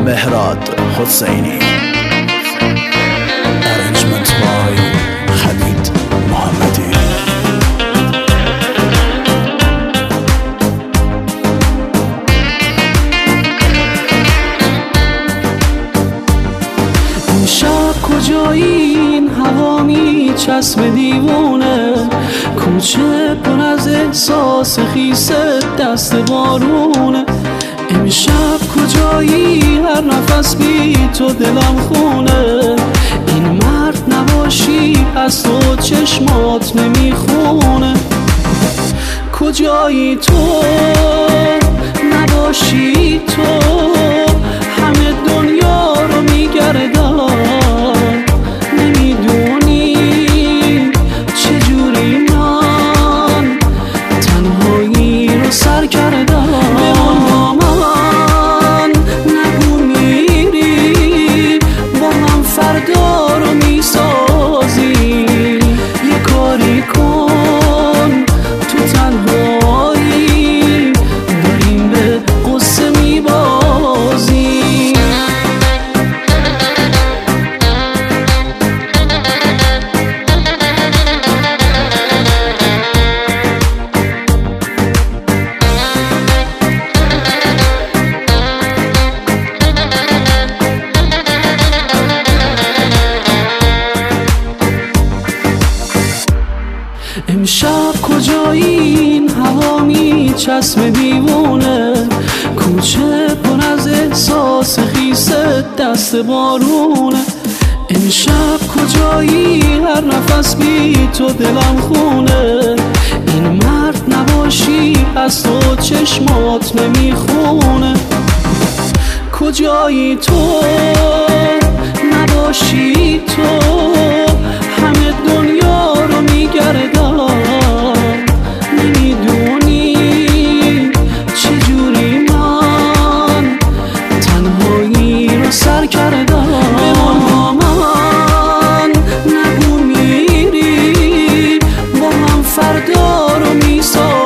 مهراد حسینی. ارنجمنت بای خالد محمدی. این شب کجایی؟ این هوا میچسب دیوونه، کوچه پر از احساس خیس دست بارونه. امشب کجایی؟ هر نفس بی تو دلم خونه. این مرد نباشی از تو چشمات نمیخونه. کجایی تو نباشی تو، همه دنیا رو میگردم. نمیدونی چجوری من تنهایی رو سر کردم. فردا رو میسازی، یه کاری کن تو تنهایی، داریم به قصه میبازی. امشب کجایی؟ این هوا میچسب دیوونه، کوچه پر از احساس خیس دست بارونه. امشب کجایی؟ هر نفس بی تو دلم خونه. این مرد نباشی از تو چشمات نمیخونه. کجایی تو نباشی تو، همه دنیا رو میگردم. نمیدونی چجوری من تنهایی رو سر کردم. با من نگو میری، با هم فردا رو میسازی.